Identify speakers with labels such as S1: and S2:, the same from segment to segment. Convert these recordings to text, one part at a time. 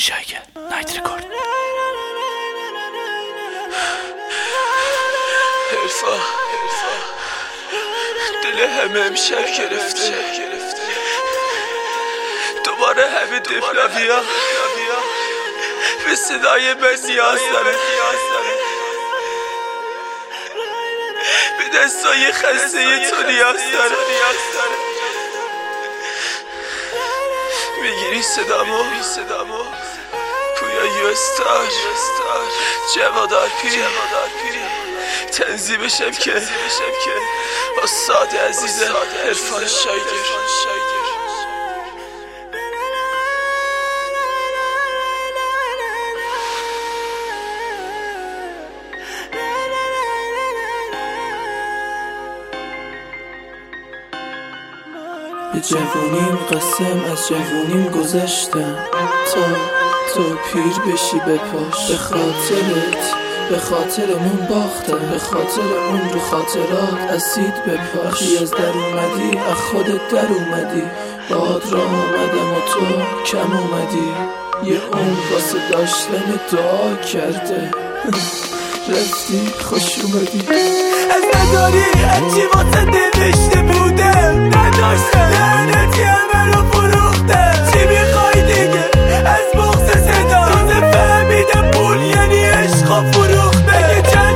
S1: شایگه نایت رکورد.
S2: حرفا دل همه امشب گرفته، دوباره همه دفلاویا به صدای من نیاز داره، به دستای خسته تو نیاز داره. میگیری صدامو پویا یو استار جواد آرپی تنظیم شبکه استاد عزیز عرفان شایگر.
S3: به جوونیم قسم از جوونیم گذشتم تا پیر بشی بپاش. به خاطرت به خاطرمون باختم، به خاطرمون رو خاطرات اسید بپاش. وقتی از در اومدی از خودت در اومدی، باد را آمدم و تو کم اومدی. یه عمر واسه داشتن دعا کرده رفتی خوش اومدی.
S4: از نداری هرچی واسه نوشته بودم نداشتم، لعنتی همه رو فروختم. چی میخوای دیگه از بغض صدا؟ تازه فهمیدم پول یعنی عشق فروخته. مگه چند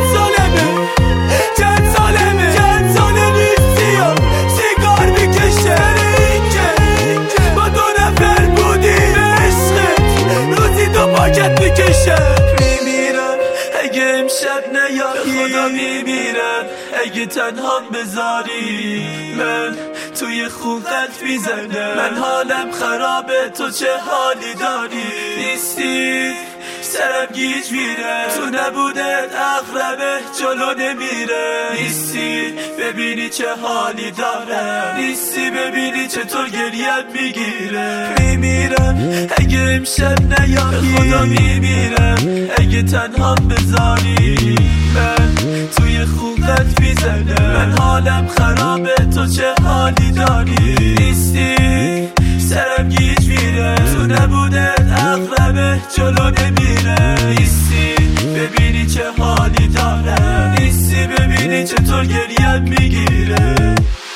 S4: ساله نیستی و سیگار میکشه؟ اینکه با 2 نفر بودی به عشقت روزی 2 پاکت میکشه. میمیرم اگه امشب نیایی، خدا میمیرم اگه تنها بذاری. من توی خونت میزنم، من حالم خرابه، تو چه حالی داری؟ نیستی سرم گیج میره، تو نبودت اغربه جلو نمیره. نیستی ببینی چه حالی دارم، نیستی ببینی چطور گریم میگیره. میمیرم اگه امشب نیایی، خدا میمیرم اگه تنها بذاری. من توی خونت میزنم، من حالم خرابه، تو چه حالی داری؟ نیستی سرم گیج میره، تو نبودت اغربه جلو نمیره. نیستی ببینی چه حالی داره، نیستی ببینی چطور گریم میگیره.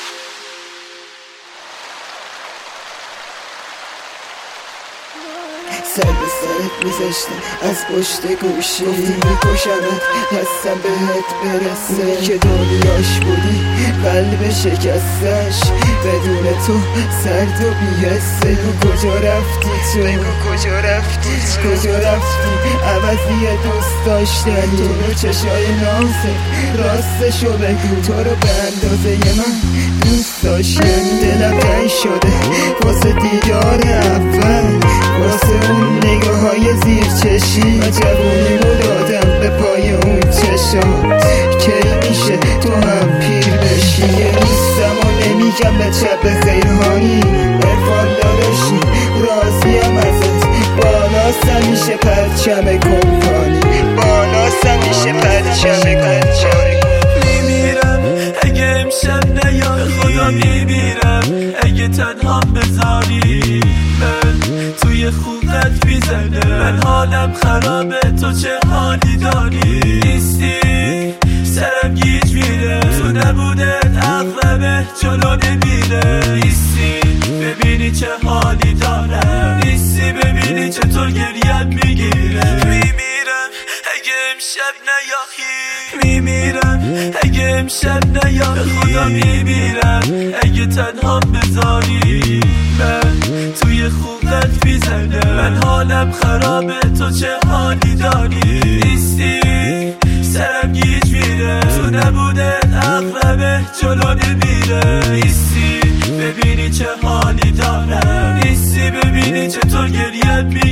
S5: سر به سرت میذاشتم از پشت گوشی، گفتی میکشمت دستم بهت برسه. که دنیاش بودی قلب شکستش، بدون تو سرد و بیهسته. کجا رفتی عوضی دوست داشتنی؟ تو رو چشای نازه راستشو بگو، تو رو به اندازه من دوست داشتنی. دلم تنگ شده واسه دیدار اول، واسه اون نگاه های زیر چشی. و جوونیمو دادم به پای اون چشات، کی میشه تو هم پیر بشی؟ یه نیستم و نمیگم به چپ خیرهانی. عرفان داداشی راضیم ازت، بالاست همیشه پرچم کمپانی، بالاست همیشه پرچم کمپانی.
S4: میمیرم اگه امشب نیایی، خدا میمیرم اگه تنها بذاری. من توی خونت میزنم، من حالم خرابه، تو چه حالی داری؟ نیستی سرم گیج میره، تو نبودت اغربه جلو نمیره. نیستی ببینی چه حالی داره، نیستی ببینی چطور گریم میگیره. میمیرم اگه امشب نیایی، میمیرم اگه امشب نیایی. خدا میمیرم اگه تنها بذاری. من توی خونت میزنم، من حالم خرابه، تو چه حالی داری؟ نیستی سرم گیج میره، تو نبودت اغربه جلو نمیره. نیستی ببینی چه حالی داره، نیستی ببینی چطور گریم میگیره.